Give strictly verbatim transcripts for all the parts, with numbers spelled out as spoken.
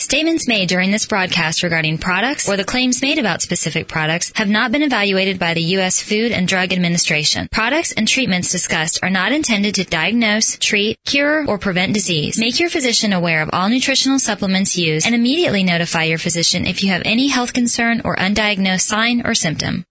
Statements made during this broadcast regarding products or the claims made about specific products have not been evaluated by the U S Food and Drug Administration. Products and treatments discussed are not intended to diagnose, treat, cure, or prevent disease. Make your physician aware of all nutritional supplements used and immediately notify your physician if you have any health concern or undiagnosed sign or symptom.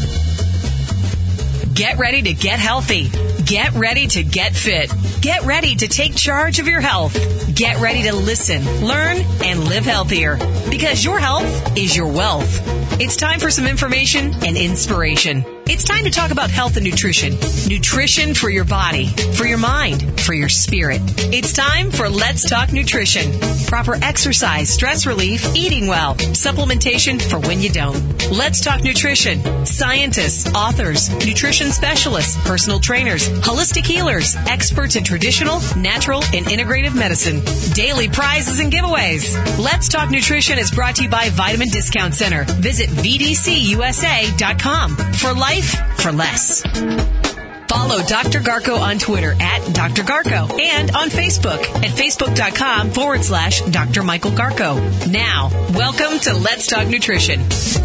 Get ready to get healthy. Get ready to get fit. Get ready to take charge of your health. Get ready to listen, learn, and live healthier. Because your health is your wealth. It's time for some information and inspiration. It's time to talk about health and nutrition. Nutrition for your body, for your mind, for your spirit. It's time for Let's Talk Nutrition. Proper exercise, stress relief, eating well, supplementation for when you don't. Let's Talk Nutrition. Scientists, authors, nutrition specialists, personal trainers, holistic healers, experts in traditional, natural, and integrative medicine. Daily prizes and giveaways. Let's Talk Nutrition is brought to you by Vitamin Discount Center. Visit V D C U S A dot com for life for less. Follow Doctor Garko on Twitter at Doctor Garko and on Facebook at Facebook.com forward slash Dr. Michael Garko. Now, welcome to Let's Talk Nutrition.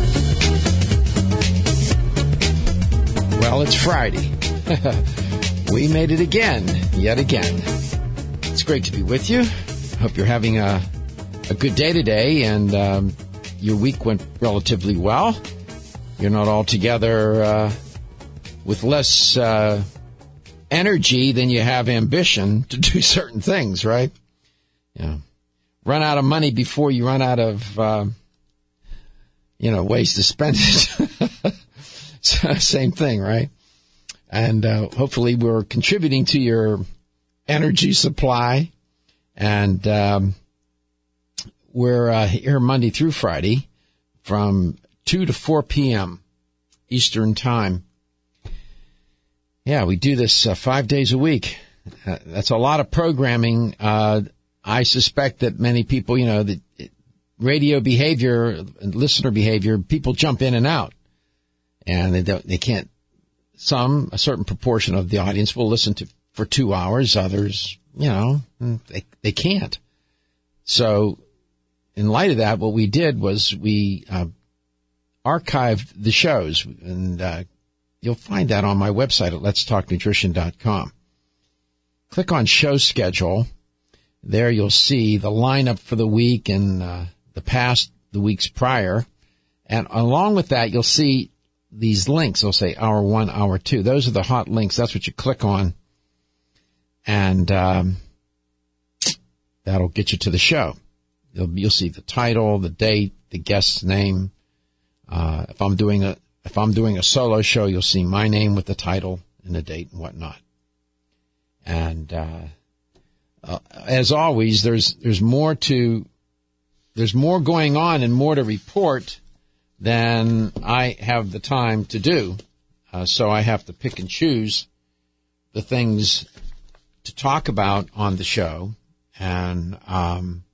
Well, it's Friday. We made it again, yet again. It's great to be with you. Hope you're having a, a good day today and um, your week went relatively well. You're not altogether uh, with less uh, energy than you have ambition to do certain things, right? Yeah. Run out of money before you run out of, uh, you know, ways to spend it. Same thing, right? And uh, hopefully we're contributing to your energy supply. And um, we're uh, here Monday through Friday from two to four p.m. Eastern Time. Yeah, we do this uh, five days a week. Uh, that's a lot of programming. Uh, I suspect that many people, you know, the radio behavior, listener behavior, people jump in and out. And they don't, they can't, some, a certain proportion of the audience will listen to for two hours. Others, you know, they, they can't. So in light of that, what we did was we, uh, archived the shows, and uh, you'll find that on my website at lets talk nutrition dot com. Click on show schedule. There you'll see the lineup for the week and uh, the past, the weeks prior. And along with that, you'll see these links. They'll say hour one, hour two. Those are the hot links. That's what you click on. And um, that'll get you to the show. You'll, you'll see the title, the date, the guest's name. Uh, if I'm doing a, if I'm doing a solo show, you'll see my name with the title and the date and whatnot. And, uh, uh, as always, there's, there's more to, there's more going on and more to report than I have the time to do. Uh, so I have to pick and choose the things to talk about on the show. And, um,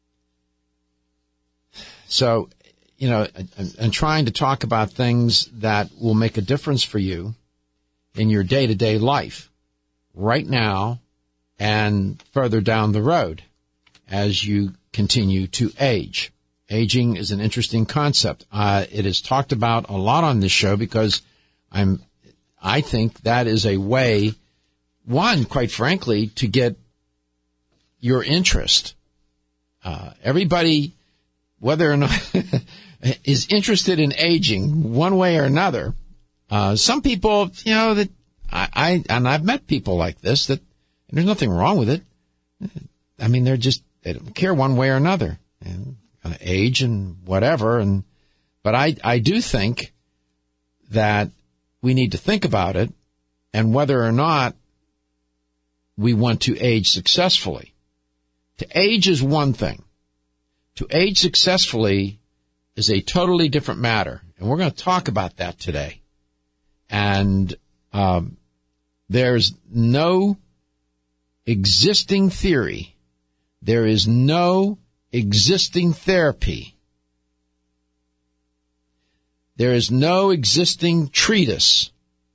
so, you know, and trying to talk about things that will make a difference for you in your day-to-day life right now and further down the road as you continue to age. Aging is an interesting concept. Uh, it is talked about a lot on this show because I'm, I think that is a way, one, quite frankly, to get your interest. Uh, everybody, whether or not is interested in aging one way or another. Uh, some people, you know, that I, I, and I've met people like this that and there's nothing wrong with it. I mean, they're just, they don't care one way or another and uh, age and whatever. And, but I, I do think that we need to think about it and whether or not we want to age successfully. To age is one thing. To age successfully is a totally different matter. And we're going to talk about that today. And um, there's no existing theory. There is no existing therapy. There is no existing treatise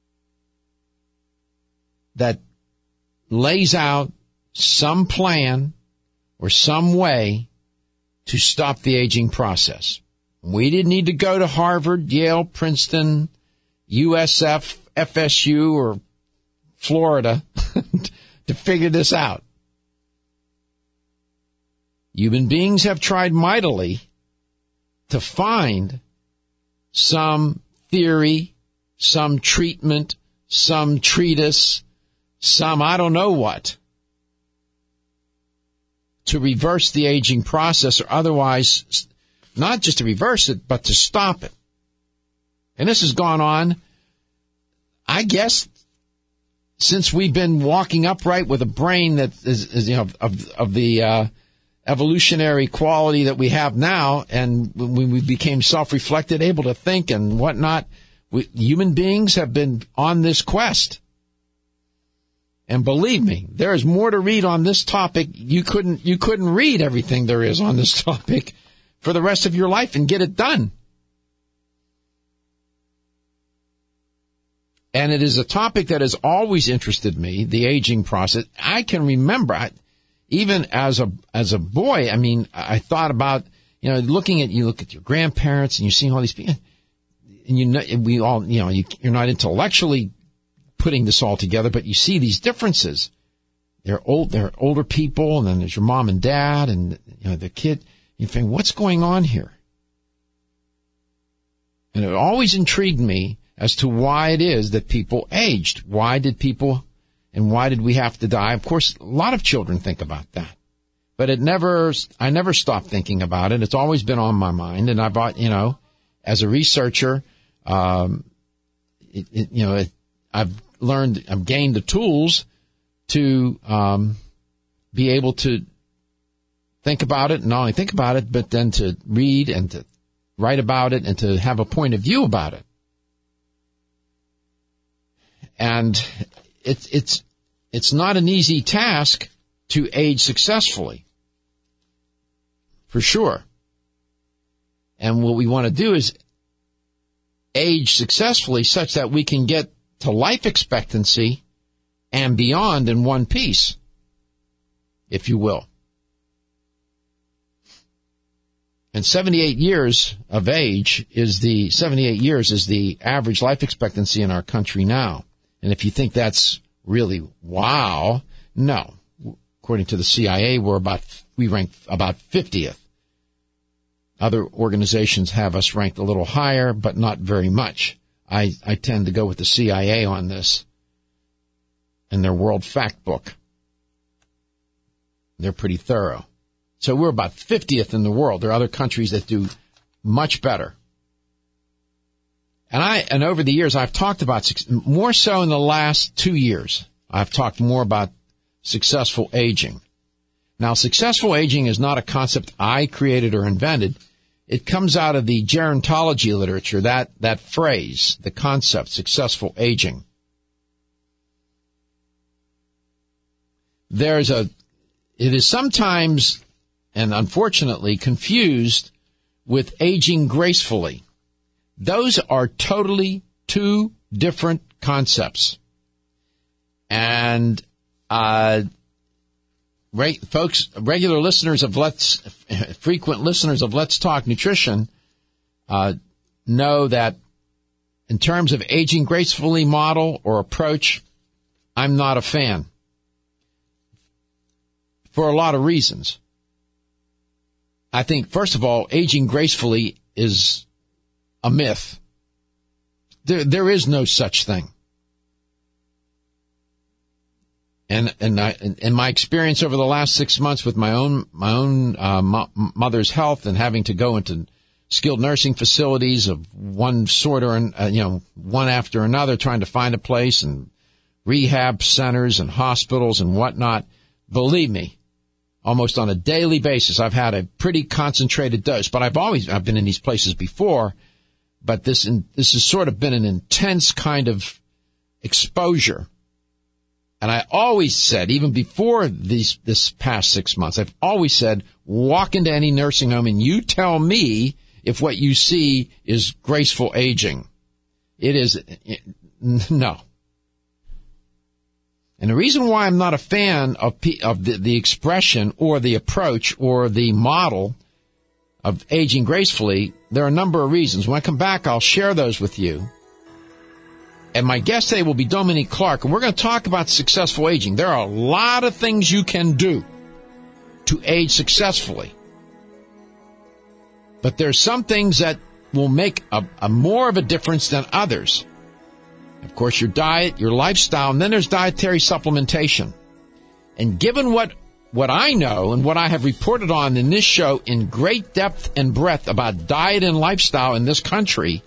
that lays out some plan or some way to stop the aging process. We didn't need to go to Harvard, Yale, Princeton, U S F, F S U, or Florida to figure this out. Human beings have tried mightily to find some theory, some treatment, some treatise, some I don't know what, to reverse the aging process, or otherwise, not just to reverse it, but to stop it. And this has gone on, I guess, since we've been walking upright with a brain that is, is you know, of, of the uh, evolutionary quality that we have now, and when we became self-reflected, able to think and whatnot, we, human beings have been on this quest. And believe me, there is more to read on this topic. You couldn't, you couldn't read everything there is on this topic for the rest of your life and get it done. And it is a topic that has always interested me, the aging process. I can remember, I, even as a as a boy, I mean, I thought about, you know, looking at, you look at your grandparents and you're seeing all these people, and you know, we all, you know, you, you're not intellectually putting this all together, but you see these differences. They're old, they're older people, and then there's your mom and dad, and you know the kid. You think, what's going on here? And it always intrigued me as to why it is that people aged. Why did people, and why did we have to die? Of course, a lot of children think about that, but it never, I never stopped thinking about it. It's always been on my mind, and I bought, you know, as a researcher, um, it, it, you know, it, I've learned, I've gained the tools to um, be able to think about it, and not only think about it, but then to read and to write about it and to have a point of view about it. And it's it's it's not an easy task to age successfully, for sure. And what we want to do is age successfully such that we can get to life expectancy and beyond in one piece, if you will. And seventy-eight years of age is the, seventy-eight years is the average life expectancy in our country now. And if you think that's really wow, no. According to the C I A, we're about, we rank about fiftieth. Other organizations have us ranked a little higher, but not very much. I, I tend to go with the C I A on this and their World Fact Book. They're pretty thorough. So we're about fiftieth in the world. There are other countries that do much better. And I, and over the years, I've talked about, more so in the last two years, I've talked more about successful aging. Now, successful aging is not a concept I created or invented. It comes out of the gerontology literature, that, that phrase, the concept, successful aging. There's a, it is sometimes, and unfortunately, confused with aging gracefully. Those are totally two different concepts. And, uh, Right, folks, regular listeners of Let's, frequent listeners of Let's Talk Nutrition, uh, know that in terms of aging gracefully model or approach, I'm not a fan. For a lot of reasons. I think, first of all, aging gracefully is a myth. There, there is no such thing. And, and I, in my experience over the last six months with my own, my own, uh, mo- mother's health and having to go into skilled nursing facilities of one sort or, uh, you know, one after another, trying to find a place, and rehab centers and hospitals and whatnot. Believe me, almost on a daily basis, I've had a pretty concentrated dose, but I've always, I've been in these places before, but this, this has sort of been an intense kind of exposure. And I always said, even before these, this past six months, I've always said, walk into any nursing home and you tell me if what you see is graceful aging. It is, no. And the reason why I'm not a fan of, of the, the expression or the approach or the model of aging gracefully, there are a number of reasons. When I come back, I'll share those with you. And my guest today will be Dominique Clark, and we're going to talk about successful aging. There are a lot of things you can do to age successfully. But there's some things that will make a, a more of a difference than others. Of course, your diet, your lifestyle, and then there's dietary supplementation. And given what What I know and what I have reported on in this show in great depth and breadth about diet and lifestyle in this country,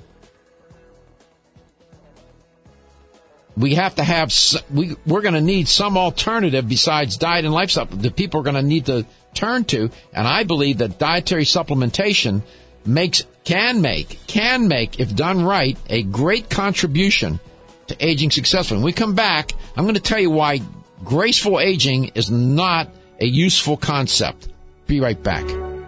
we have to have, we, we're going to need some alternative besides diet and lifestyle that people are going to need to turn to. And I believe that dietary supplementation makes, can make, can make, if done right, a great contribution to aging successfully. When we come back, I'm going to tell you why graceful aging is not a useful concept. Be right back.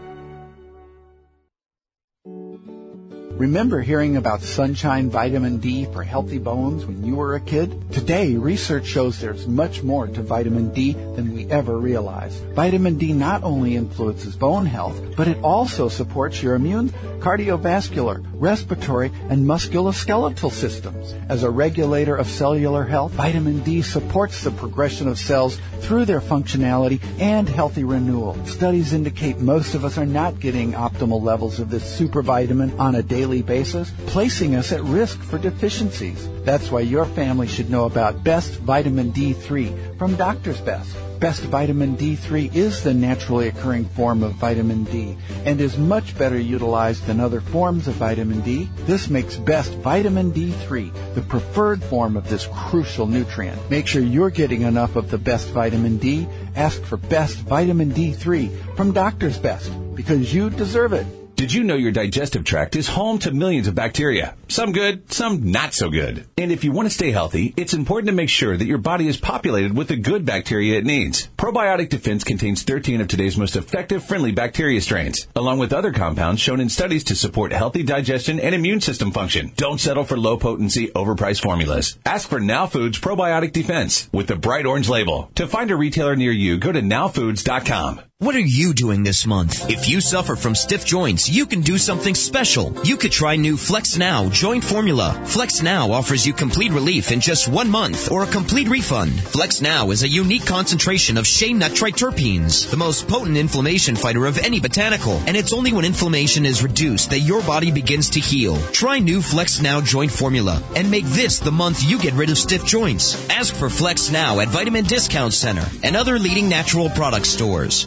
Remember hearing about sunshine vitamin D for healthy bones when you were a kid? Today, research shows there's much more to vitamin D than we ever realized. Vitamin D not only influences bone health, but it also supports your immune, cardiovascular, respiratory, and musculoskeletal systems. As a regulator of cellular health, vitamin D supports the progression of cells through their functionality and healthy renewal. Studies indicate most of us are not getting optimal levels of this supervitamin on a daily basis, placing us at risk for deficiencies. That's why your family should know about Best Vitamin D three from Doctor's Best. Best Vitamin D three is the naturally occurring form of vitamin D and is much better utilized than other forms of vitamin D. This makes Best Vitamin D three the preferred form of this crucial nutrient. Make sure you're getting enough of the Best Vitamin D. Ask for Best Vitamin D three from Doctor's Best because you deserve it. Did you know your digestive tract is home to millions of bacteria? Some good, some not so good. And if you want to stay healthy, it's important to make sure that your body is populated with the good bacteria it needs. Probiotic Defense contains thirteen of today's most effective friendly bacteria strains, along with other compounds shown in studies to support healthy digestion and immune system function. Don't settle for low-potency, overpriced formulas. Ask for Now Foods Probiotic Defense with the bright orange label. To find a retailer near you, go to now foods dot com. What are you doing this month? If you suffer from stiff joints, you can do something special. You could try new Flex Now Joint Formula. Flex Now offers you complete relief in just one month or a complete refund. Flex Now is a unique concentration of shea nut triterpenes, the most potent inflammation fighter of any botanical, and it's only when inflammation is reduced that your body begins to heal. Try new Flex Now Joint Formula and make this the month you get rid of stiff joints. Ask for Flex Now at Vitamin Discount Center and other leading natural product stores.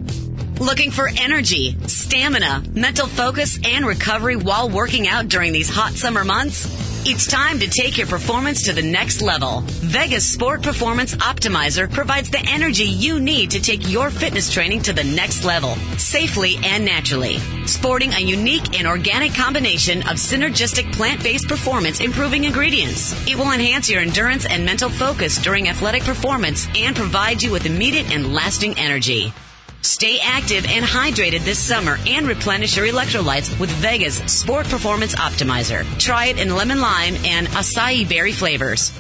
Looking for energy, stamina, mental focus, and recovery while working out during these hot summer months? It's time to take your performance to the next level. Vegas Sport Performance Optimizer provides the energy you need to take your fitness training to the next level, safely and naturally. Sporting a unique and organic combination of synergistic plant-based performance-improving ingredients, it will enhance your endurance and mental focus during athletic performance and provide you with immediate and lasting energy. Stay active and hydrated this summer and replenish your electrolytes with Vega's Sport Performance Optimizer. Try it in lemon lime and acai berry flavors.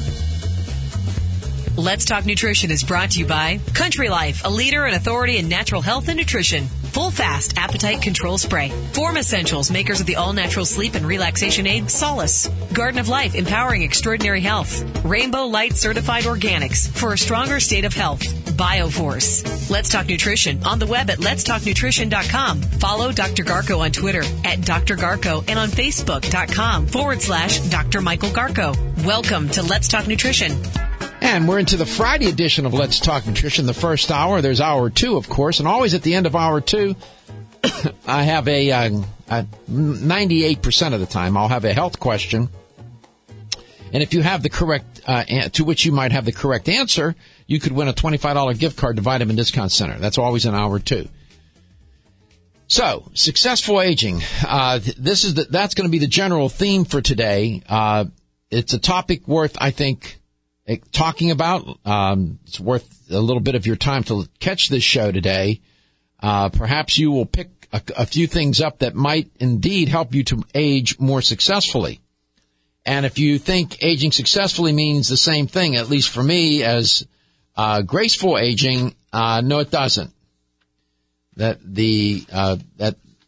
Let's Talk Nutrition is brought to you by Country Life, a leader and authority in natural health and nutrition. Full Fast Appetite Control Spray. Form Essentials, makers of the all-natural sleep and relaxation aid, Solace. Garden of Life, empowering extraordinary health. Rainbow Light Certified Organics, for a stronger state of health. BioForce. Let's Talk Nutrition, on the web at lets talk nutrition dot com. Follow Doctor Garko on Twitter, at Doctor Garko, and on Facebook.com forward slash Doctor Michael Garko. Welcome to Let's Talk Nutrition. And we're into the Friday edition of Let's Talk Nutrition, the first hour. There's hour two, of course, and always at the end of hour two, I have a, uh, a ninety-eight percent of the time, I'll have a health question. And if you have the correct, uh, an- to which you might have the correct answer, you could win a twenty-five dollars gift card to Vitamin Discount Center. That's always in hour two. So, successful aging. Uh, this is the, that's going to be the general theme for today. Uh, it's a topic worth, I think, talking about. Um, it's worth a little bit of your time to catch this show today. Uh, perhaps you will pick a, a few things up that might indeed help you to age more successfully. And if you think aging successfully means the same thing, at least for me, as uh, graceful aging, uh, no, it doesn't. That the uh, that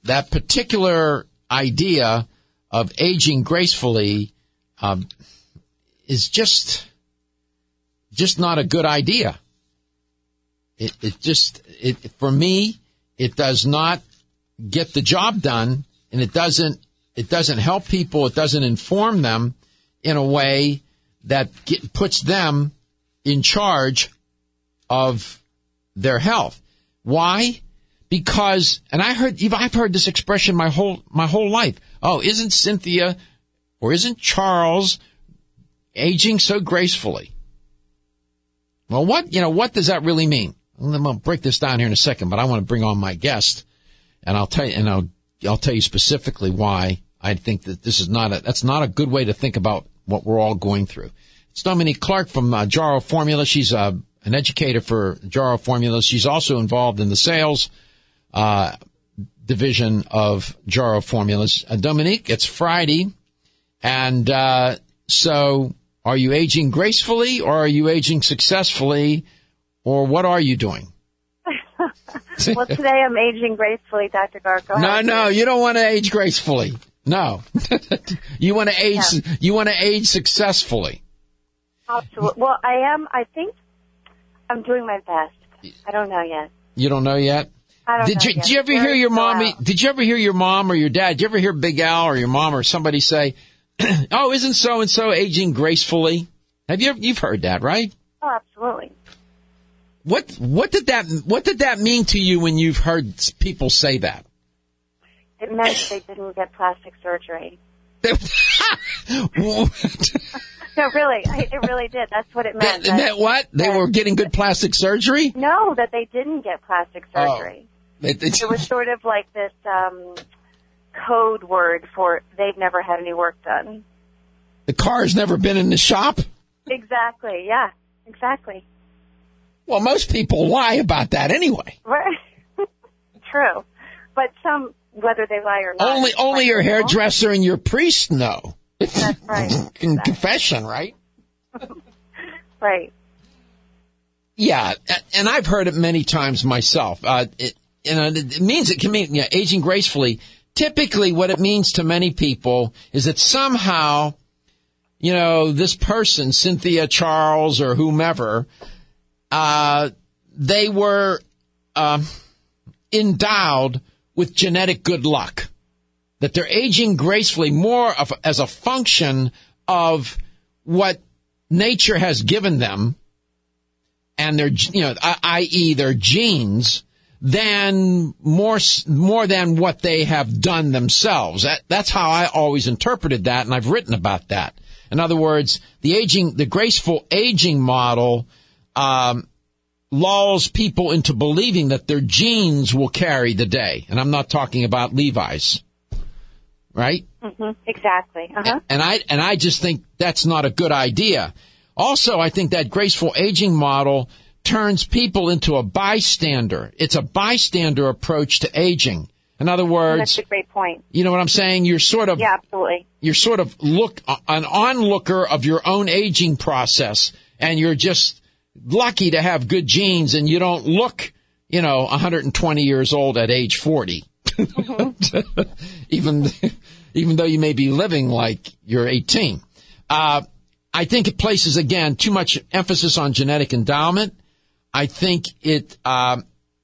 that particular idea of aging gracefully um, is just just not a good idea. It, it just, it, for me, it does not get the job done, and it doesn't, it doesn't help people. It doesn't inform them in a way that get, puts them in charge of their health. Why? Because, and I heard, I've heard this expression my whole, my whole life. Oh, isn't Cynthia or isn't Charles aging so gracefully? Well, what, you know, what does that really mean? I'm going to break this down here in a second, but I want to bring on my guest, and I'll tell you, and I'll, I'll tell you specifically why I think that this is not a, that's not a good way to think about what we're all going through. It's Dominique Clark from uh, Jarrow Formula. She's uh, an educator for Jarrow Formula. She's also involved in the sales uh, division of Jarrow Formulas. Uh, Dominique, it's Friday, and uh, so are you aging gracefully, or are you aging successfully? Or what are you doing? Well, today I'm aging gracefully, Doctor Garko. No, no, you don't want to age gracefully. No. You want to age, yeah. you want to age successfully. Absolutely. Well, I am, I think I'm doing my best. I don't know yet. You don't know yet? I don't did know you, yet. Did you ever hear your mommy, did you ever hear your mom or your dad, did you ever hear Big Al or your mom or somebody say, oh, isn't so-and-so aging gracefully? Have you ever, you've heard that, right? Oh, absolutely. What what did that what did that mean to you when you've heard people say that? It meant they didn't get plastic surgery. No, really, I, it really did. That's what it meant. That, that what? They were getting good plastic surgery? No, that they didn't get plastic surgery. Oh. They, they, it was sort of like this um, code word for they've never had any work done. The car's never been in the shop? Exactly. Yeah. Exactly. Well, most people lie about that anyway. Right. True. But some, whether they lie or not. Only only like your hairdresser and your priest know. That's right. In exactly. confession, right? Right. Yeah, and I've heard it many times myself. Uh, it, you know, it means it can mean yeah, aging gracefully. Typically, what it means to many people is that somehow, you know, this person, Cynthia, Charles, or whomever, Uh, they were uh, endowed with genetic good luck, that they're aging gracefully more of, as a function of what nature has given them, and their, you know, that is, their genes, than more more than what they have done themselves. That, that's how I always interpreted that, and I've written about that. In other words, the aging, the graceful aging model. Um, lulls people into believing that their genes will carry the day. And I'm not talking about Levi's. Right? Mm-hmm. Exactly. Uh-huh. And I, and I just think that's not a good idea. Also, I think that graceful aging model turns people into a bystander. It's a bystander approach to aging. In other words, that's a great point. You know what I'm saying? You're sort of, yeah, absolutely. You're sort of look, an onlooker of your own aging process, and you're just lucky to have good genes, and you don't look, you know, one hundred twenty years old at age forty. Mm-hmm. even, even though you may be living like you're eighteen. Uh, I think it places, again, too much emphasis on genetic endowment. I think it, uh,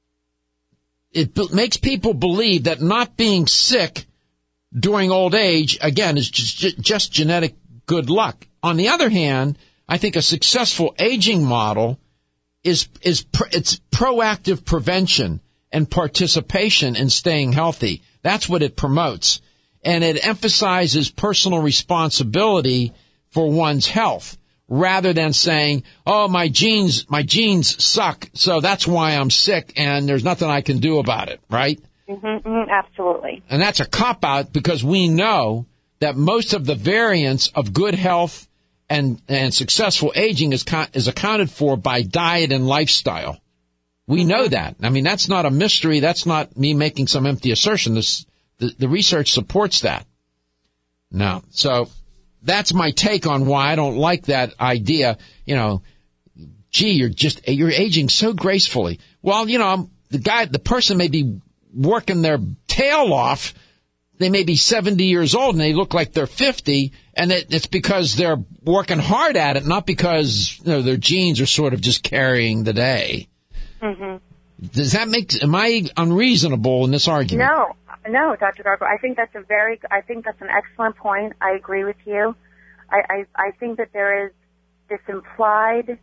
it b- makes people believe that not being sick during old age, again, is just, just genetic good luck. On the other hand, I think a successful aging model is is pr- it's proactive prevention and participation in staying healthy. That's what it promotes, and it emphasizes personal responsibility for one's health rather than saying, "Oh, my genes my genes suck, so that's why I'm sick, and there's nothing I can do about it." Right? Mm-hmm, mm-hmm, absolutely. And that's a cop out, because we know that most of the variance of good health And, and successful aging is con- is accounted for by diet and lifestyle. We know that. I mean, that's not a mystery. That's not me making some empty assertion. This, the, the research supports that. No. So that's my take on why I don't like that idea. You know, gee, you're just, you're aging so gracefully. Well, you know, the guy, the person may be working their tail off. They may be seventy years old and they look like they're fifty, and it, it's because they're working hard at it, not because you know, their genes are sort of just carrying the day. Mm-hmm. Does that make, am I unreasonable in this argument? No, no, Doctor Gargle. I think that's a very, I think that's an excellent point. I agree with you. I, I, I think that there is this implied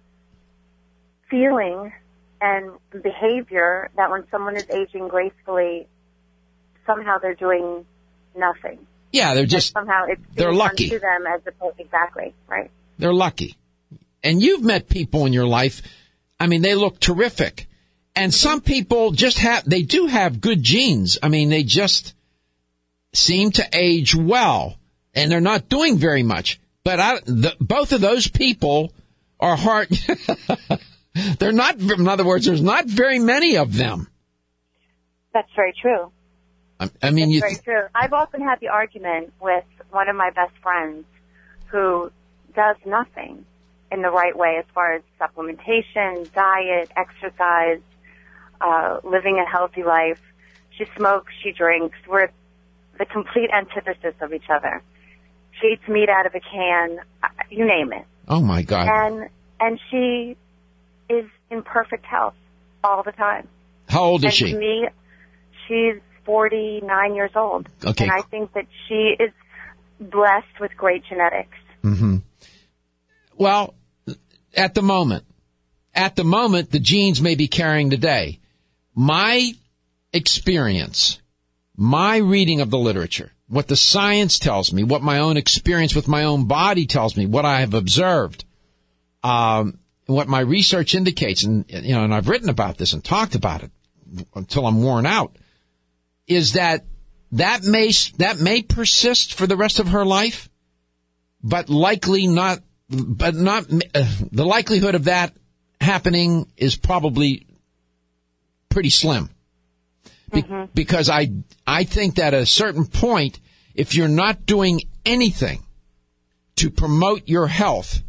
feeling and behavior that when someone is aging gracefully, somehow they're doing nothing. Yeah, they're just, and somehow it's they're lucky to them as opposed, exactly, right. They're lucky. And you've met people in your life, I mean, they look terrific. And some people just have, they do have good genes. I mean, they just seem to age well, and they're not doing very much. But I, the, both of those people are hard. They're not, in other words, there's not very many of them. That's very true. I, I mean, That's you very th- true. I've often had the argument with one of my best friends who does nothing in the right way as far as supplementation, diet, exercise, uh, living a healthy life. She smokes, she drinks. We're the complete antithesis of each other. She eats meat out of a can, you name it. Oh, my God. And and she is in perfect health all the time. How old is and she? To me, she's forty-nine years old. Okay. And I think that she is blessed with great genetics. Mm-hmm. Well, at the moment, at the moment, the genes may be carrying the day. My experience, my reading of the literature, what the science tells me, what my own experience with my own body tells me, what I have observed, um, what my research indicates, and you know, and I've written about this and talked about it until I'm worn out, is that that may that may persist for the rest of her life, but likely not. But not uh, the likelihood of that happening is probably pretty slim. Be- mm-hmm. Because I I think that at a certain point, if you're not doing anything to promote your health,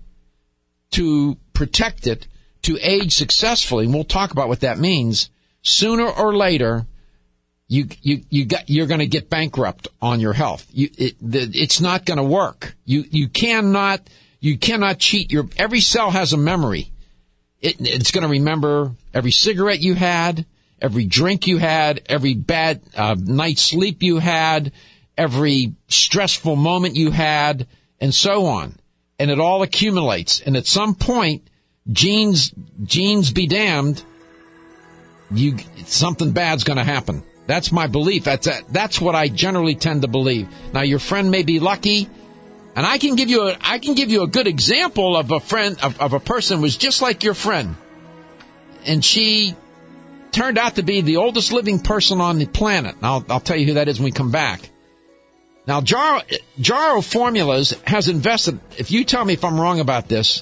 to protect it, to age successfully, and we'll talk about what that means, sooner or later, you you you got you're going to get bankrupt on your health. You it, the, it's not going to work. You you cannot you cannot cheat your. Every cell has a memory. It, it's going to remember every cigarette you had, every drink you had, every bad uh, night's sleep you had, every stressful moment you had, and so on. And it all accumulates. And at some point, genes, genes be damned, you, something bad's going to happen. That's my belief. That's a, that's what I generally tend to believe. Now, your friend may be lucky, and I can give you a, I can give you a good example of a friend, of, of a person who was just like your friend. And she turned out to be the oldest living person on the planet. And I'll, I'll tell you who that is when we come back. Now, Jaro, Jaro Formulas has invested, if you tell me if I'm wrong about this,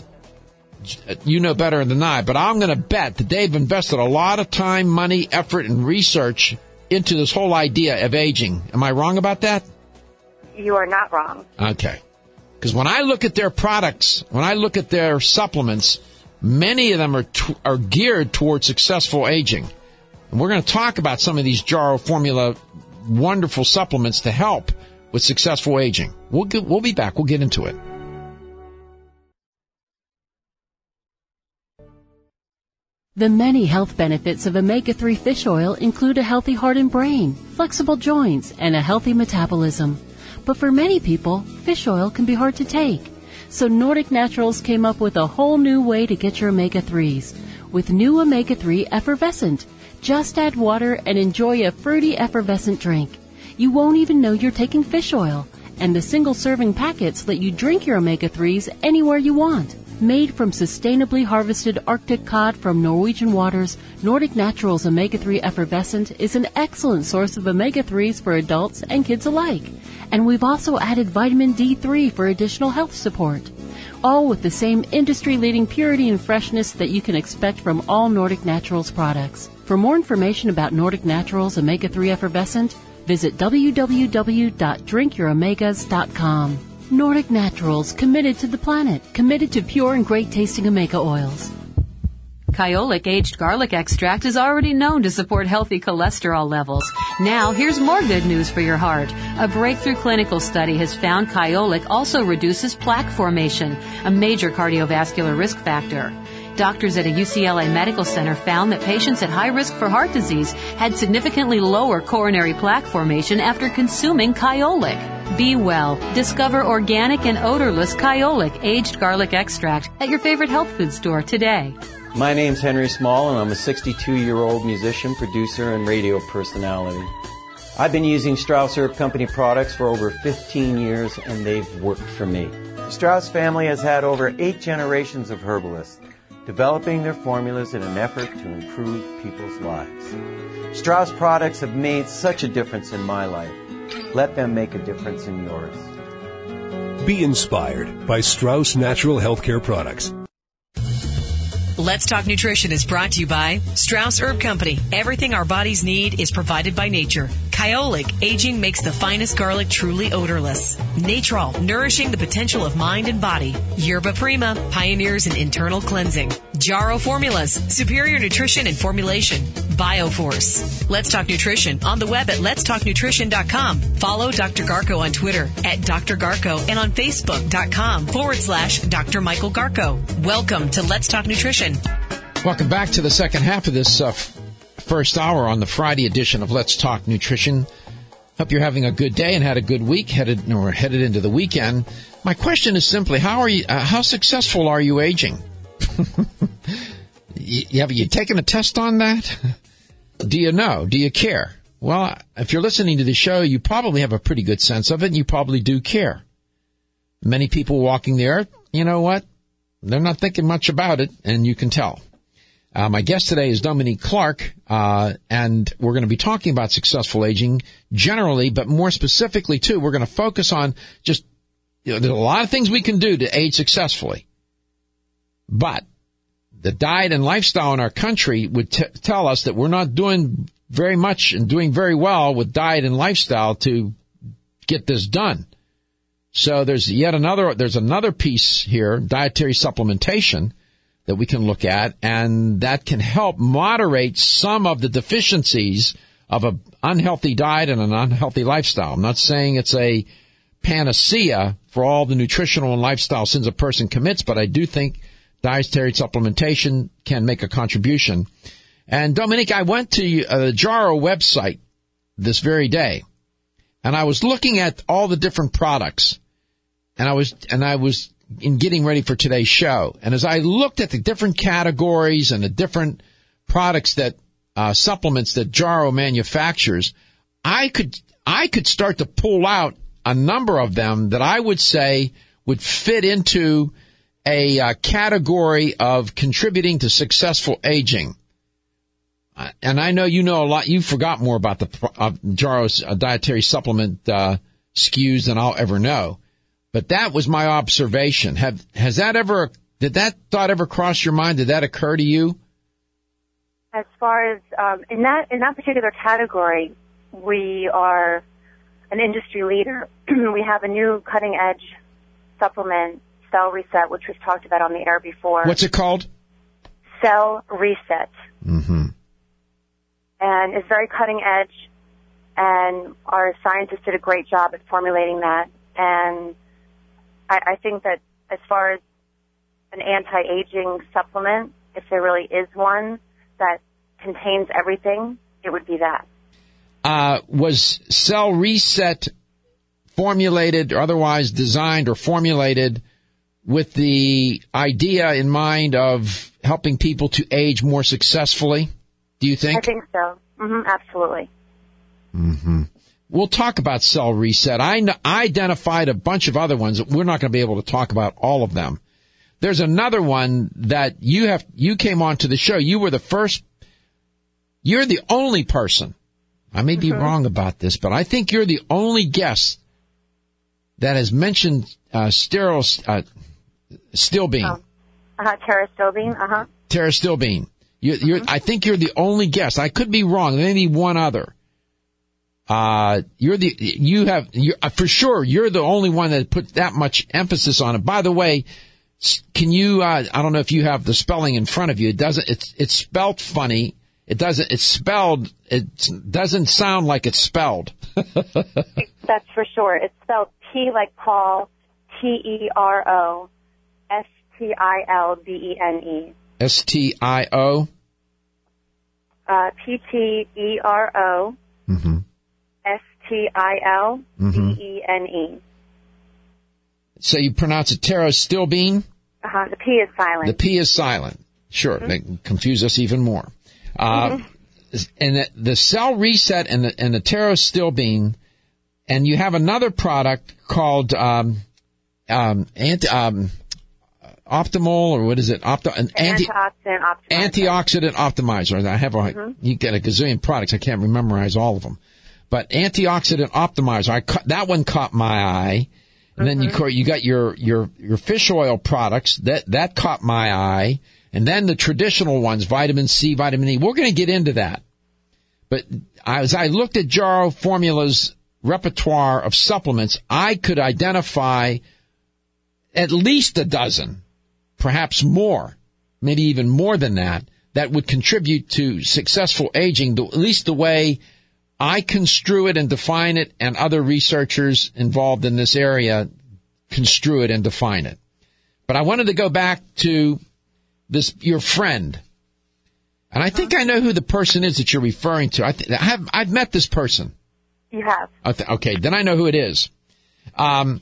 you know better than I, but I'm going to bet that they've invested a lot of time, money, effort, and research into this whole idea of aging. Am I wrong about that? You are not wrong. Okay. Because when I look at their products, when I look at their supplements, many of them are t- are geared towards successful aging. And we're going to talk about some of these Jaro Formula wonderful supplements to help with successful aging. We'll get, we'll be back. We'll get into it. The many health benefits of omega three fish oil include a healthy heart and brain, flexible joints, and a healthy metabolism. But for many people, fish oil can be hard to take. So Nordic Naturals came up with a whole new way to get your omega threes. With new omega three Effervescent. Just add water and enjoy a fruity effervescent drink. You won't even know you're taking fish oil. And the single-serving packets let you drink your omega threes anywhere you want. Made from sustainably harvested Arctic cod from Norwegian waters, Nordic Naturals omega three Effervescent is an excellent source of omega threes for adults and kids alike. And we've also added vitamin D three for additional health support. All with the same industry-leading purity and freshness that you can expect from all Nordic Naturals products. For more information about Nordic Naturals omega three Effervescent, visit w w w dot drink your omegas dot com. Nordic Naturals, committed to the planet, committed to pure and great tasting omega oils. Kyolic aged garlic extract is already known to support healthy cholesterol levels. Now, here's more good news for your heart. A breakthrough clinical study has found Kyolic also reduces plaque formation, a major cardiovascular risk factor. Doctors at a U C L A medical center found that patients at high risk for heart disease had significantly lower coronary plaque formation after consuming Kyolic. Be well. Discover organic and odorless Kyolic aged garlic extract at your favorite health food store today. My name's Henry Small, and I'm a sixty-two-year-old musician, producer, and radio personality. I've been using Strauss Herb Company products for over fifteen years, and they've worked for me. The Strauss family has had over eight generations of herbalists, developing their formulas in an effort to improve people's lives. Strauss products have made such a difference in my life. Let them make a difference in yours. Be inspired by Strauss Natural Healthcare Products. Let's Talk Nutrition is brought to you by Strauss Herb Company. Everything our bodies need is provided by nature. Kyolic, aging makes the finest garlic truly odorless. Natrol, nourishing the potential of mind and body. Yerba Prima, pioneers in internal cleansing. Jarrow Formulas, superior nutrition and formulation. Bioforce. Let's Talk Nutrition on the web at lets talk nutrition dot com. Follow Doctor Garko on Twitter at Doctor Garko and on Facebook.com forward slash Dr. Michael Garko. Welcome to Let's Talk Nutrition. Welcome back to the second half of this uh, f- first hour on the Friday edition of Let's Talk Nutrition. Hope you're having a good day and had a good week, headed or headed into the weekend. My question is simply, how are you? Uh, how successful are you aging? you, have you taken a test on that? Do you know? Do you care? Well, if you're listening to the show, you probably have a pretty good sense of it, and you probably do care. Many people walking the earth, you know what? They're not thinking much about it, and you can tell. Uh, my guest today is Dominique Clark, uh, and we're going to be talking about successful aging generally, but more specifically, too, we're going to focus on just, you know, there's a lot of things we can do to age successfully. But the diet and lifestyle in our country would t- tell us that we're not doing very much and doing very well with diet and lifestyle to get this done. So there's yet another, there's another piece here, dietary supplementation, that we can look at, and that can help moderate some of the deficiencies of an unhealthy diet and an unhealthy lifestyle. I'm not saying it's a panacea for all the nutritional and lifestyle sins a person commits, but I do think dietary supplementation can make a contribution. And Dominique, I went to uh, the Jarrow website this very day, and I was looking at all the different products, and I was and I was in getting ready for today's show. And as I looked at the different categories and the different products that uh, supplements that Jarrow manufactures, I could I could start to pull out a number of them that I would say would fit into a uh, category of contributing to successful aging. Uh, and I know you know a lot. You forgot more about the uh, Jarrow's uh, dietary supplement uh, S K Us than I'll ever know. But that was my observation. Have has that ever did that thought ever cross your mind? Did that occur to you? As far as um, in that in that particular category, we are an industry leader. We have a new cutting edge supplement, Cell Reset, which we've talked about on the air before. What's it called? Cell Reset. Mm-hmm. And it's very cutting edge, and our scientists did a great job at formulating that. And I, I think that as far as an anti-aging supplement, if there really is one that contains everything, it would be that. Uh, was Cell Reset formulated or otherwise designed or formulated with the idea in mind of helping people to age more successfully, do you think? I think so. Mm-hmm, absolutely. Mm-hmm. We'll talk about Cell Reset. I, I identified a bunch of other ones. We're not going to be able to talk about all of them. There's another one that you have. You came on to the show. You were the first. You're the only person. I may be mm-hmm. wrong about this, but I think you're the only guest that has mentioned uh, sterile uh, Stilbene. Oh. Uh-huh, Terastilbene. Uh-huh. Terastilbene. You, you're, mm-hmm. I think you're the only guest. I could be wrong. There may be one other. Uh, you're the, you have, you're, uh, for sure, you're the only one that put that much emphasis on it. By the way, Can you, uh, I don't know if you have the spelling in front of you. It doesn't, it's, it's spelled funny. It doesn't, it's spelled, it doesn't sound like it's spelled. That's for sure. It's spelled T like Paul, T E R O, S T I L B E N E. S T I O? Uh, P T E R O, mm-hmm. S T I L B E N E. So you pronounce it pterostilbene? Uh-huh. The P is silent. The P is silent. Sure. Mm-hmm. They confuse us even more. Uh, mm-hmm. And the, the Cell Reset and the, and the pterostilbene, and you have another product called um, um, anti, um, Optimal, or what is it? Opti- an anti- antioxidant optimizer. Antioxidant optimizer. I have a, mm-hmm. you get a gazillion products. I can't memorize all of them. But antioxidant optimizer, I ca- that one caught my eye. And then mm-hmm. you you got your, your, your fish oil products. That, that caught my eye. And then the traditional ones, vitamin C, vitamin E. We're going to get into that. But as I looked at Jarrow Formula's repertoire of supplements, I could identify at least a dozen, perhaps more, maybe even more than that, that would contribute to successful aging, at least the way I construe it and define it, and other researchers involved in this area construe it and define it. But I wanted to go back to this, your friend. And I think I know who the person is that you're referring to. I, th- I have, I've met this person. You have. Okay, then I know who it is. Um,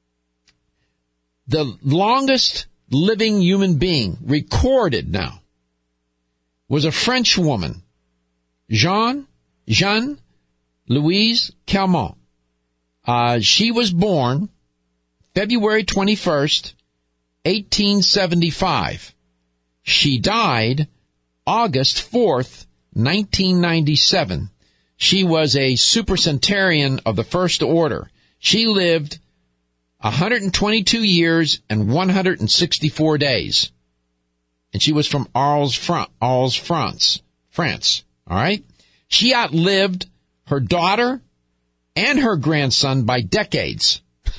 the longest living human being recorded now was a French woman, Jean, Jeanne Louise Calment. Uh, she was born February twenty-first, eighteen seventy-five. She died August fourth, nineteen ninety-seven. She was a supercentenarian of the first order. She lived one hundred twenty-two years and one hundred sixty-four days. And she was from Arles, France, Arles, France, France. All right? She outlived her daughter and her grandson by decades.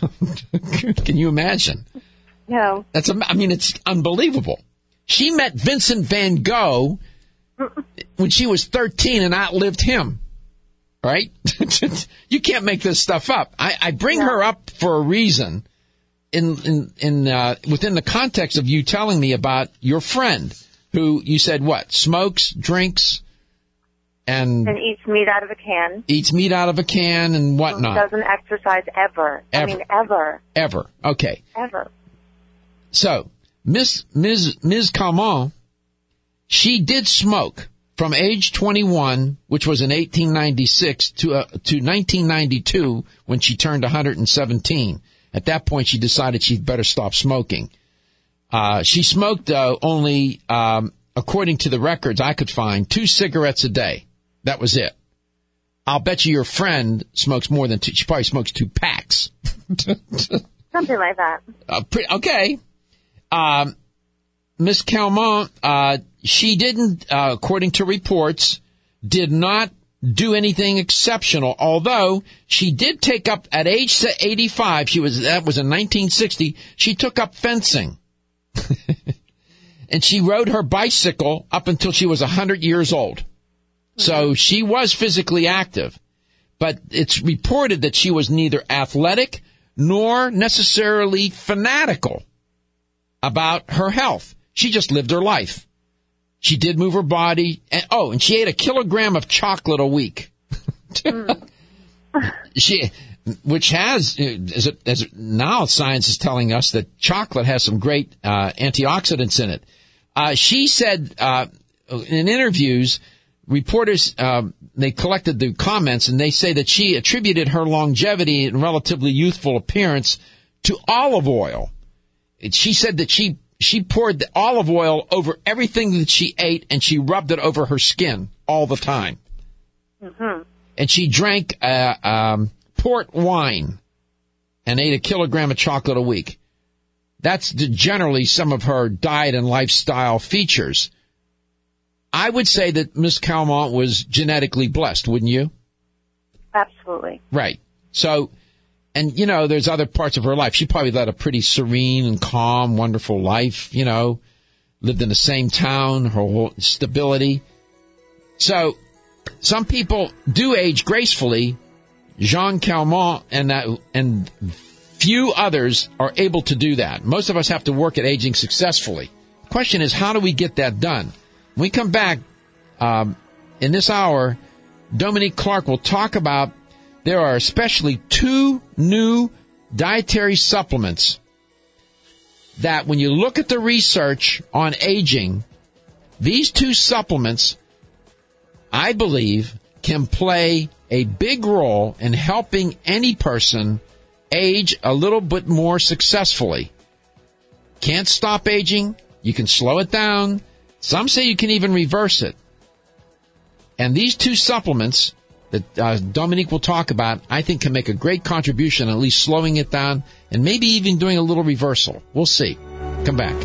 Can you imagine? No. That's, I mean, it's unbelievable. She met Vincent van Gogh when she was thirteen and outlived him. Right? You can't make this stuff up. I, I bring no. her up for a reason in, in, in, uh, within the context of you telling me about your friend who you said what? Smokes, drinks, and... And eats meat out of a can. Eats meat out of a can and whatnot. Doesn't exercise ever. Ever. I mean, ever. Ever. Okay. Ever. So, Miss, Miz Miz Calment, she did smoke from age twenty-one, which was in eighteen ninety-six, to uh, to nineteen ninety-two, when she turned one hundred seventeen. At that point, she decided she'd better stop smoking. Uh, she smoked uh, only, um, according to the records I could find, two cigarettes a day. That was it. I'll bet you your friend smokes more than two. She probably smokes two packs. Something like that. Uh, pre- okay. Um, Miss Calment, uh, she didn't, uh, according to reports, did not do anything exceptional, although she did take up, at age eighty-five, she was, that was in nineteen sixty, she took up fencing. And she rode her bicycle up until she was one hundred years old. Mm-hmm. So she was physically active. But it's reported that she was neither athletic nor necessarily fanatical about her health. She just lived her life. She did move her body. And, oh, and she ate a kilogram of chocolate a week. Mm. she, which has, as, it, as it, now science is telling us that chocolate has some great uh, antioxidants in it. Uh, she said uh, in interviews, reporters, uh, they collected the comments, and they say that she attributed her longevity and relatively youthful appearance to olive oil. She said that she she poured the olive oil over everything that she ate, and she rubbed it over her skin all the time. Mm-hmm. And she drank uh, um, port wine and ate a kilogram of chocolate a week. That's generally some of her diet and lifestyle features. I would say that Miss Calment was genetically blessed, wouldn't you? Absolutely. Right. So, and, you know, there's other parts of her life. She probably led a pretty serene and calm, wonderful life, you know, lived in the same town, her whole stability. So some people do age gracefully. Jeanne Calment and that, and few others are able to do that. Most of us have to work at aging successfully. The question is, how do we get that done? When we come back um, in this hour, Dominique Clark will talk about there are especially two new dietary supplements that when you look at the research on aging, these two supplements, I believe, can play a big role in helping any person age a little bit more successfully. Can't stop aging. You can slow it down. Some say you can even reverse it. And these two supplements that uh, Dominique will talk about, I think can make a great contribution, at least slowing it down and maybe even doing a little reversal. We'll see. Come back.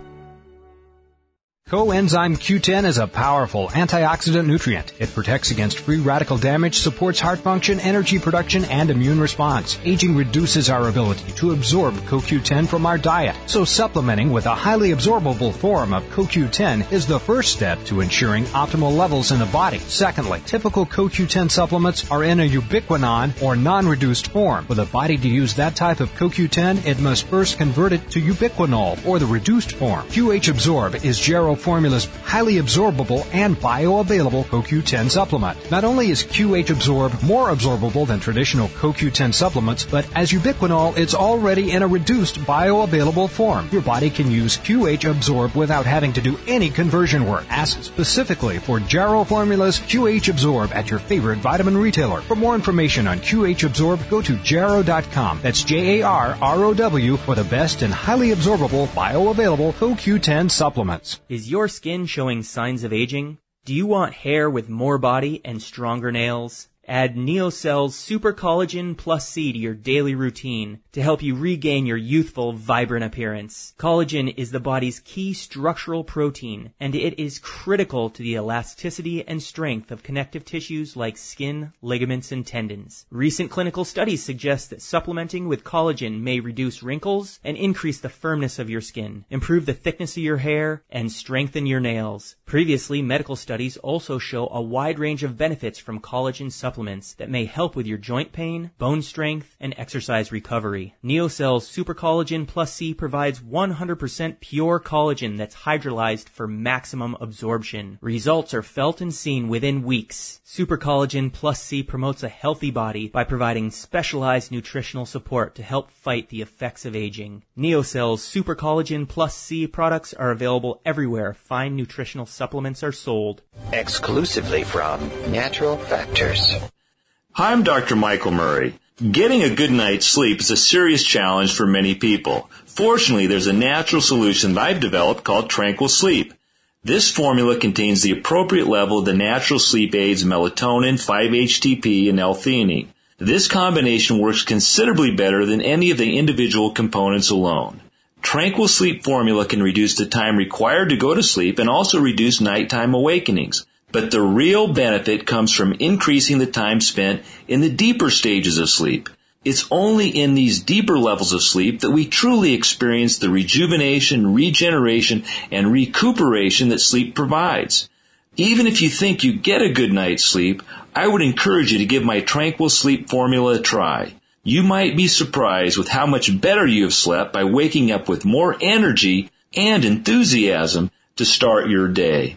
Coenzyme Q ten is a powerful antioxidant nutrient. It protects against free radical damage, supports heart function, energy production, and immune response. Aging reduces our ability to absorb C O Q ten from our diet, so supplementing with a highly absorbable form of C O Q ten is the first step to ensuring optimal levels in the body. Secondly, typical C O Q ten supplements are in a ubiquinone or non-reduced form. For the body to use that type of C O Q ten, it must first convert it to ubiquinol or the reduced form. Q H Absorb is Jarrow Formula's highly absorbable and bioavailable C O Q ten supplement. Not only is Q H Absorb more absorbable than traditional C O Q ten supplements, but as ubiquinol, it's already in a reduced bioavailable form. Your body can use Q H Absorb without having to do any conversion work. Ask specifically for Jarrow Formula's Q H Absorb at your favorite vitamin retailer. For more information on Q H Absorb, go to jarrow dot com. That's J A R R O W for the best and highly absorbable bioavailable C O Q ten supplements. Is your skin showing signs of aging? Do you want hair with more body and stronger nails? Add NeoCell's Super Collagen Plus C to your daily routine to help you regain your youthful, vibrant appearance. Collagen is the body's key structural protein, and it is critical to the elasticity and strength of connective tissues like skin, ligaments, and tendons. Recent clinical studies suggest that supplementing with collagen may reduce wrinkles and increase the firmness of your skin, improve the thickness of your hair, and strengthen your nails. Previously, medical studies also show a wide range of benefits from collagen supplements that may help with your joint pain, bone strength, and exercise recovery. NeoCell's Super Collagen Plus C provides one hundred percent pure collagen that's hydrolyzed for maximum absorption. Results are felt and seen within weeks. Super Collagen Plus C promotes a healthy body by providing specialized nutritional support to help fight the effects of aging. NeoCell's Super Collagen Plus C products are available everywhere fine nutritional supplements are sold. Exclusively from Natural Factors. Hi, I'm Doctor Michael Murray. Getting a good night's sleep is a serious challenge for many people. Fortunately, there's a natural solution that I've developed called Tranquil Sleep. This formula contains the appropriate level of the natural sleep aids melatonin, five H T P, and L-theanine. This combination works considerably better than any of the individual components alone. Tranquil Sleep formula can reduce the time required to go to sleep and also reduce nighttime awakenings. But the real benefit comes from increasing the time spent in the deeper stages of sleep. It's only in these deeper levels of sleep that we truly experience the rejuvenation, regeneration, and recuperation that sleep provides. Even if you think you get a good night's sleep, I would encourage you to give my Tranquil Sleep formula a try. You might be surprised with how much better you have slept by waking up with more energy and enthusiasm to start your day.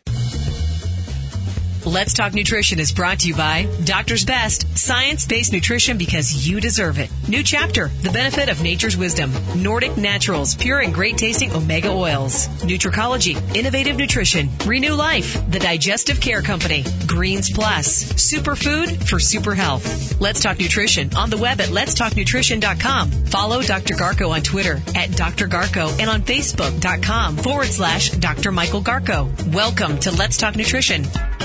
Let's Talk Nutrition is brought to you by Doctor's Best, science-based nutrition because you deserve it. New chapter, the benefit of nature's wisdom. Nordic Naturals, pure and great-tasting omega oils. Nutricology, innovative nutrition. Renew Life, the digestive care company. Greens Plus, superfood for super health. Let's Talk Nutrition on the web at lets talk nutrition dot com. Follow Doctor Garko on Twitter at Doctor Garko and on Facebook.com forward slash Doctor Michael Garko. Welcome to Let's Talk Nutrition.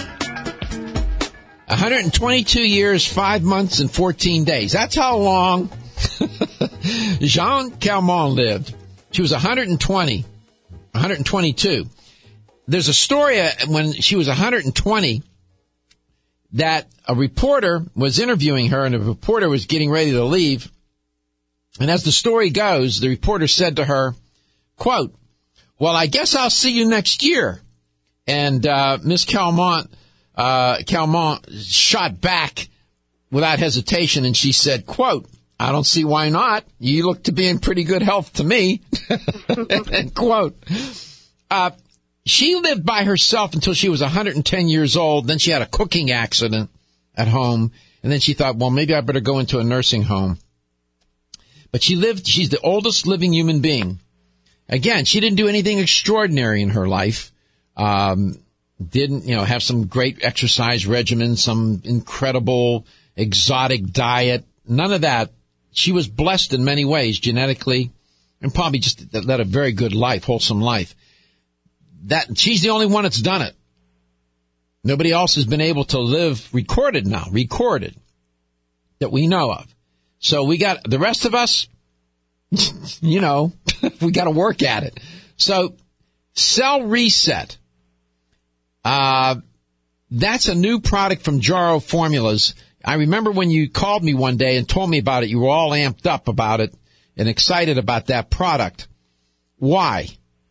one hundred twenty-two years, five months, and fourteen days. That's how long Jeanne Calment lived. She was one hundred twenty, one hundred twenty-two. There's a story when she was one hundred twenty that a reporter was interviewing her, and the reporter was getting ready to leave, And as the story goes, the reporter said to her, quote, well, I guess I'll see you next year. And uh, Miss Calmont, uh, Calmont shot back without hesitation, and she said, quote, I don't see why not. You look to be in pretty good health to me. End quote. Uh, she lived by herself until she was one hundred ten years old. Then she had a cooking accident at home. And then she thought, well, maybe I better go into a nursing home. But she lived, she's the oldest living human being. Again, she didn't do anything extraordinary in her life. Um, didn't, you know, have some great exercise regimen, some incredible exotic diet. None of that. She was blessed in many ways, genetically, and probably just led a very good life, wholesome life. That, she's the only one that's done it. Nobody else has been able to live recorded now, recorded, that we know of. So we got, the rest of us, you know, we got to work at it. So, Cell Reset. Uh, that's a new product from Jarrow Formulas. I remember when you called me one day and told me about it, you were all amped up about it and excited about that product. Why?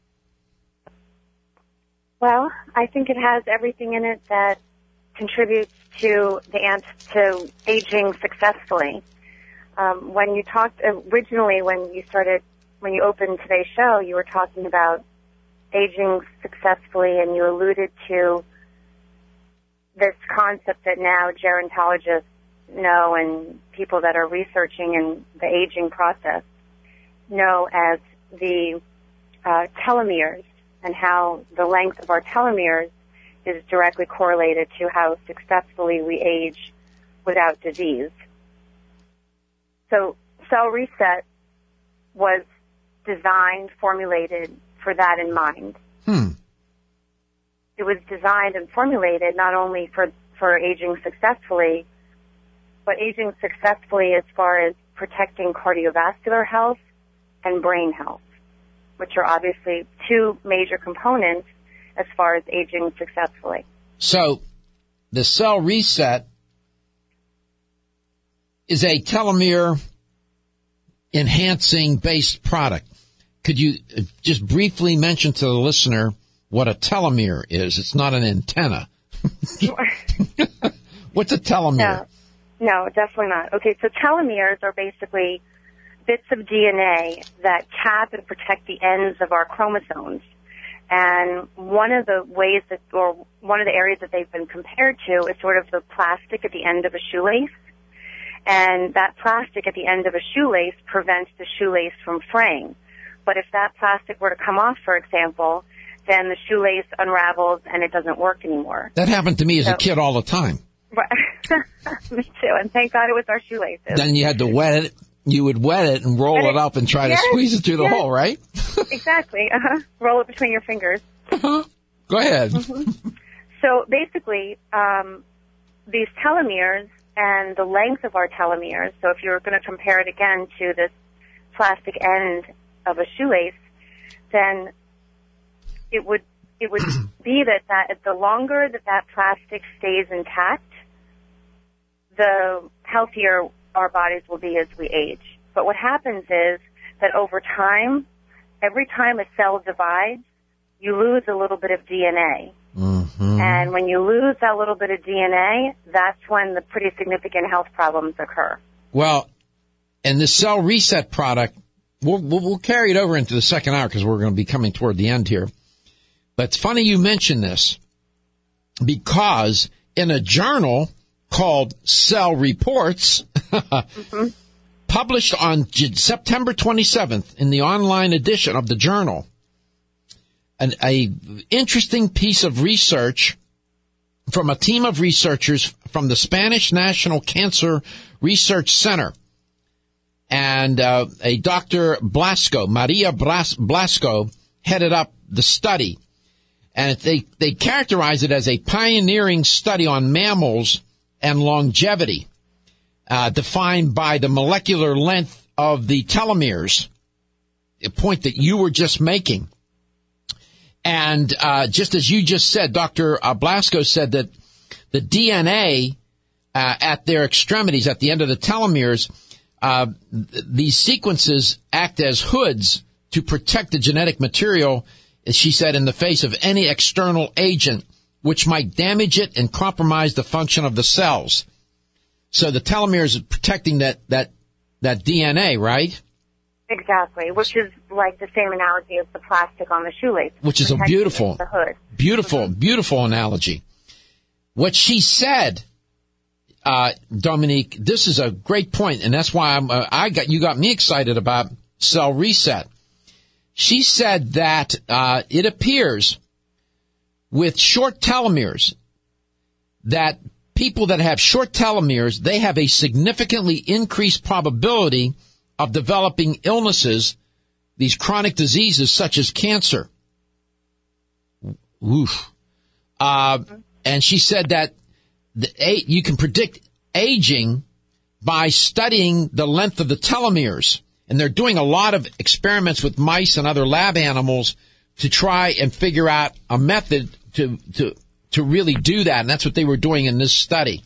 Well, I think it has everything in it that contributes to the ant to aging successfully. Um, when you talked originally, when you started, when you opened today's show, you were talking about aging successfully, and you alluded to this concept that now gerontologists know and people that are researching in the aging process know as the uh, telomeres, and how the length of our telomeres is directly correlated to how successfully we age without disease. So Cell Reset was designed, formulated for that in mind. Hmm. It was designed and formulated not only for, for aging successfully, but aging successfully as far as protecting cardiovascular health and brain health, which are obviously two major components as far as aging successfully. So the Cell Reset is a telomere enhancing based product. Could you just briefly mention to the listener what a telomere is? It's not an antenna. What's a telomere? No, no, definitely not. Okay, so telomeres are basically bits of D N A that cap and protect the ends of our chromosomes. And one of the ways that, or one of the areas that they've been compared to is sort of the plastic at the end of a shoelace. And that plastic at the end of a shoelace prevents the shoelace from fraying. But if that plastic were to come off, for example, then the shoelace unravels and it doesn't work anymore. That happened to me as so, a kid all the time. Right. Me too. And thank God it was our shoelaces. Then you had to wet it. You would wet it and roll it, it up and try yes, to squeeze it through the yes. hole, right? Exactly. Uh-huh. Roll it between your fingers. Uh-huh. Go ahead. Mm-hmm. So basically, um, these telomeres and the length of our telomeres, so if you were going to compare it again to this plastic end of a shoelace, then it would it would be that, that the longer that that plastic stays intact, the healthier our bodies will be as we age. But what happens is that over time, every time a cell divides, you lose a little bit of D N A. Mm-hmm. And when you lose that little bit of D N A, that's when the pretty significant health problems occur. Well, and the Cell Reset product, we'll, we'll, we'll carry it over into the second hour because we're going to be coming toward the end here. But it's funny you mention this because in a journal called Cell Reports, mm-hmm. published on September twenty-seventh in the online edition of the journal, an a interesting piece of research from a team of researchers from the Spanish National Cancer Research Center. And uh, a Doctor Blasco, Maria Blas- Blasco, headed up the study. And they, they characterize it as a pioneering study on mammals and longevity, uh, defined by the molecular length of the telomeres, a point that you were just making. And uh, just as you just said, Doctor Blasco said that the D N A uh, at their extremities, at the end of the telomeres, uh, th- these sequences act as hoods to protect the genetic material, as she said, in the face of any external agent which might damage it and compromise the function of the cells. So the telomeres is protecting that, that, that D N A, right? Exactly, which is like the same analogy as the plastic on the shoelace. Which is a beautiful, the hood. beautiful, beautiful analogy. What she said, uh, Dominique, this is a great point, and that's why I'm, uh, I got, you got me excited about Cell Reset. She said that, uh, it appears with short telomeres that people that have short telomeres, they have a significantly increased probability of developing illnesses, these chronic diseases such as cancer. Oof. Uh, and she said that the, you can predict aging by studying the length of the telomeres. And they're doing a lot of experiments with mice and other lab animals to try and figure out a method to, to, to really do that. And that's what they were doing in this study.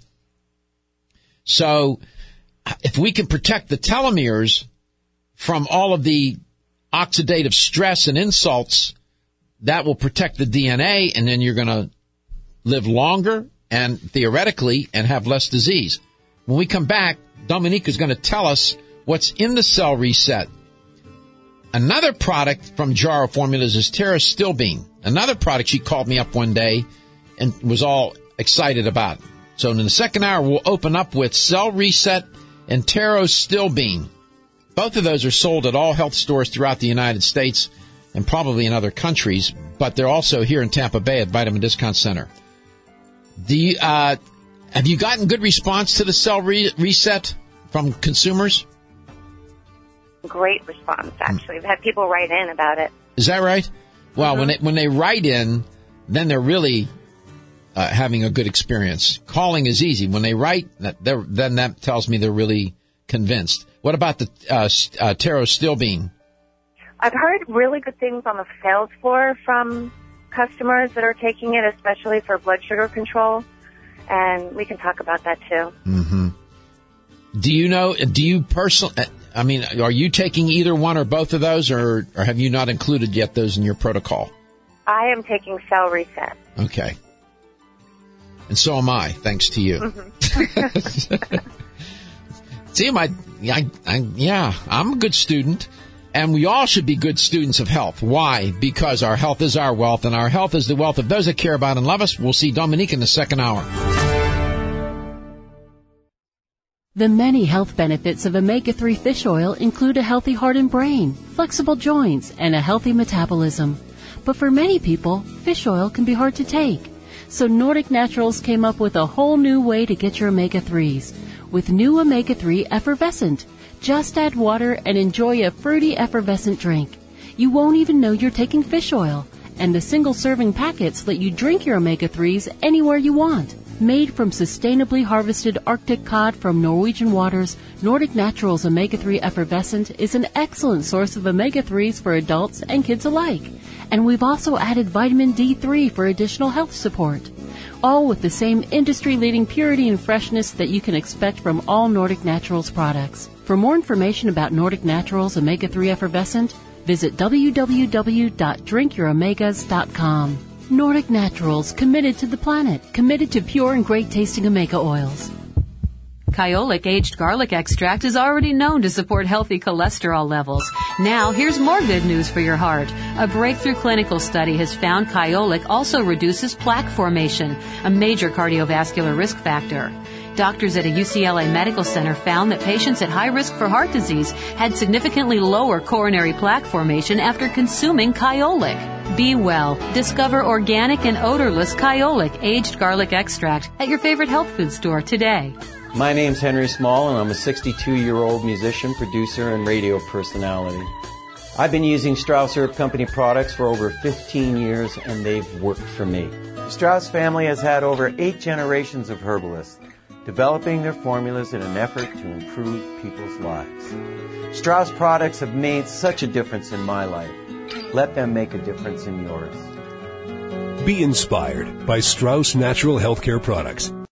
So if we can protect the telomeres from all of the oxidative stress and insults, that will protect the D N A, and then you're going to live longer and theoretically and have less disease. When we come back, Dominique is going to tell us what's in the Cell Reset. Another product from Jarrow Formulas is Terra-Stilbene. Another product she called me up one day and was all excited about. So in the second hour, we'll open up with Cell Reset and Terra-Stilbene. Both of those are sold at all health stores throughout the United States and probably in other countries, but they're also here in Tampa Bay at Vitamin Discount Center. Do you, uh, have you gotten good response to the Cell Re- Reset from consumers? Great response, actually. I've had people write in about it. Is that right? Well, mm-hmm. when they, when they write in, then they're really uh, having a good experience. Calling is easy. When they write, then that tells me they're really convinced. What about the uh, uh, Terra-Stilbene? I've heard really good things on the sales floor from customers that are taking it, especially for blood sugar control, and we can talk about that too. Mm-hmm. Do you know, do you personally, I mean, are you taking either one or both of those, or, or have you not included yet those in your protocol? I am taking Cell Reset. Okay. And so am I, thanks to you. Mm-hmm. See, my, I, I, yeah, I'm a good student, and we all should be good students of health. Why? Because our health is our wealth, and our health is the wealth of those that care about and love us. We'll see Dominique in the second hour. The many health benefits of omega three fish oil include a healthy heart and brain, flexible joints, and a healthy metabolism. But for many people, fish oil can be hard to take. So Nordic Naturals came up with a whole new way to get your omega threes. With new omega three Effervescent. Just add water and enjoy a fruity effervescent drink. You won't even know you're taking fish oil. And the single-serving packets let you drink your omega threes anywhere you want. Made from sustainably harvested Arctic cod from Norwegian waters, Nordic Naturals omega three Effervescent is an excellent source of omega threes for adults and kids alike. And we've also added vitamin D three for additional health support. All with the same industry-leading purity and freshness that you can expect from all Nordic Naturals products. For more information about Nordic Naturals omega three Effervescent, visit w w w dot drink your omegas dot com. Nordic Naturals, committed to the planet, committed to pure and great-tasting omega oils. Kyolic aged garlic extract is already known to support healthy cholesterol levels. Now, here's more good news for your heart. A breakthrough clinical study has found Kyolic also reduces plaque formation, a major cardiovascular risk factor. Doctors at a U C L A medical center found that patients at high risk for heart disease had significantly lower coronary plaque formation after consuming Kyolic. Be well. Discover organic and odorless Kyolic aged garlic extract at your favorite health food store today. My name's Henry Small, and I'm a sixty-two-year-old musician, producer, and radio personality. I've been using Strauss Herb Company products for over fifteen years, and they've worked for me. The Strauss family has had over eight generations of herbalists, developing their formulas in an effort to improve people's lives. Strauss products have made such a difference in my life. Let them make a difference in yours. Be inspired by Strauss Natural Healthcare Products.